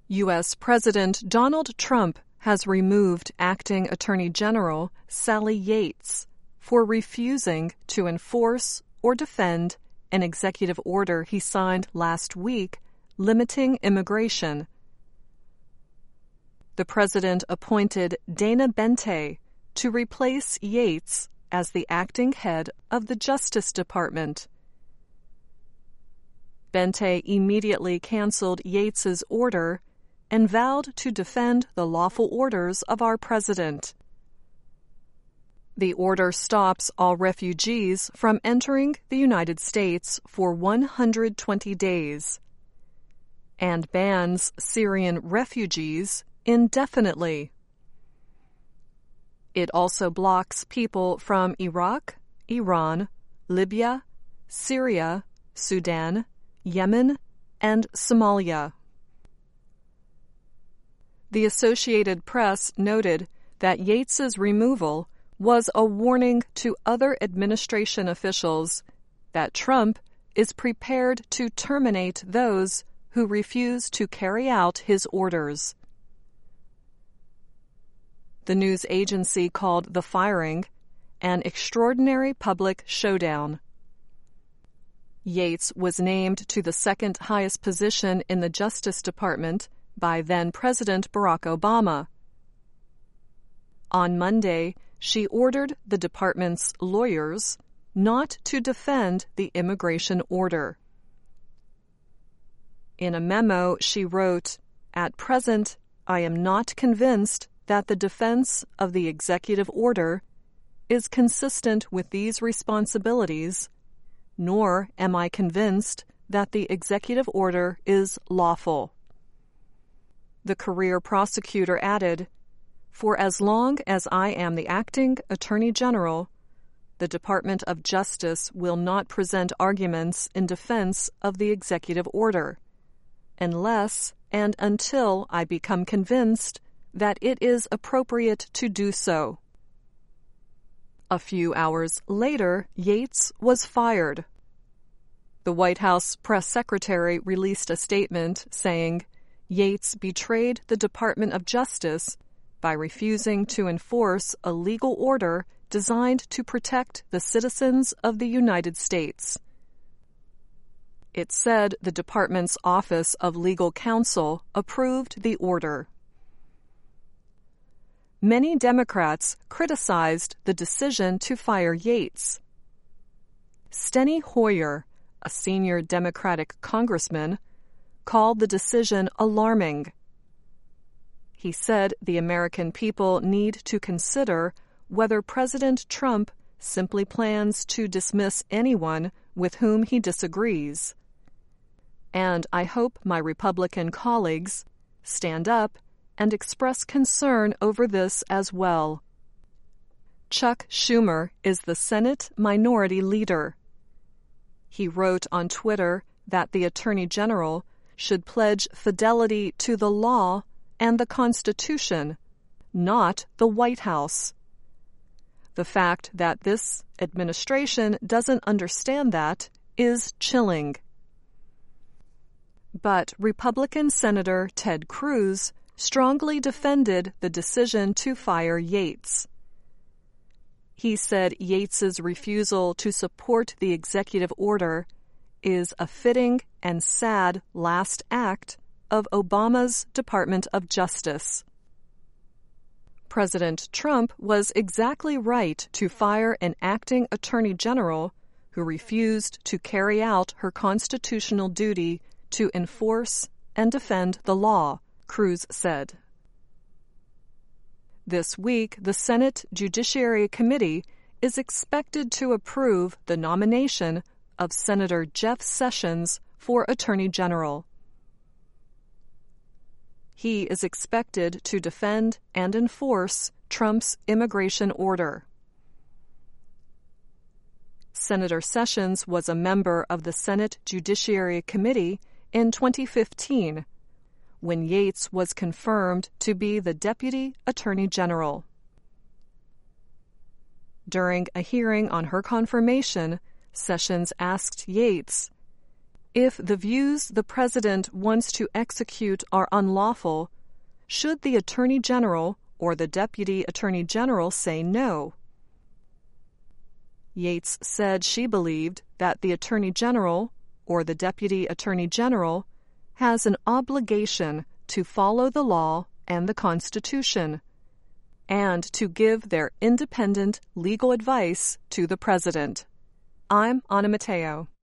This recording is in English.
U.S. President Donald Trump has removed Acting Attorney General Sally Yates for refusing to enforce or defend an executive order he signed last week limiting immigration. The president appointed Dana Bente to replace Yates as the acting head of the Justice Department. Bente immediately canceled Yates's order and vowed to defend the lawful orders of our president. The order stops all refugees from entering the United States for 120 days and bans Syrian refugees indefinitely. It also blocks people from Iraq, Iran, Libya, Syria, Sudan, Yemen, and Somalia. The Associated Press noted that Yates's removal was a warning to other administration officials that Trump is prepared to terminate those who refuse to carry out his orders. The news agency called the firing an extraordinary public showdown. Yates was named to the second highest position in the Justice Department by then-President Barack Obama. On Monday, she ordered the department's lawyers not to defend the immigration order. In a memo, she wrote, "At present, I am not convinced that the defense of the executive order is consistent with these responsibilities, nor am I convinced that the executive order is lawful." The career prosecutor added, "For as long as I am the acting Attorney General, the Department of Justice will not present arguments in defense of the executive order, unless and until I become convinced that it is appropriate to do so." A few hours later, Yates was fired. The White House press secretary released a statement saying Yates betrayed the Department of Justice by refusing to enforce a legal order designed to protect the citizens of the United States. It said the department's Office of Legal Counsel approved the order. Many Democrats criticized the decision to fire Yates. Steny Hoyer, a senior Democratic congressman, called the decision alarming. He said the American people need to consider whether President Trump simply plans to dismiss anyone with whom he disagrees. And I hope my Republican colleagues stand up and express concern over this as well. Chuck Schumer is the Senate Minority Leader. He wrote on Twitter that the Attorney General should pledge fidelity to the law and the Constitution, not the White House. The fact that this administration doesn't understand that is chilling. But Republican Senator Ted Cruz strongly defended the decision to fire Yates. He said Yates's refusal to support the executive order is a fitting and sad last act of Obama's Department of Justice. President Trump was exactly right to fire an acting attorney general who refused to carry out her constitutional duty to enforce and defend the law, Cruz said. This week, the Senate Judiciary Committee is expected to approve the nomination of Senator Jeff Sessions for Attorney General. He is expected to defend and enforce Trump's immigration order. Senator Sessions was a member of the Senate Judiciary Committee in 2015, when Yates was confirmed to be the Deputy Attorney General. During a hearing on her confirmation, Sessions asked Yates, If the views the President wants to execute are unlawful, should the Attorney General or the Deputy Attorney General say no? Yates said she believed that the Attorney General or the Deputy Attorney General has an obligation to follow the law and the Constitution, and to give their independent legal advice to the President. I'm Anna Matteo.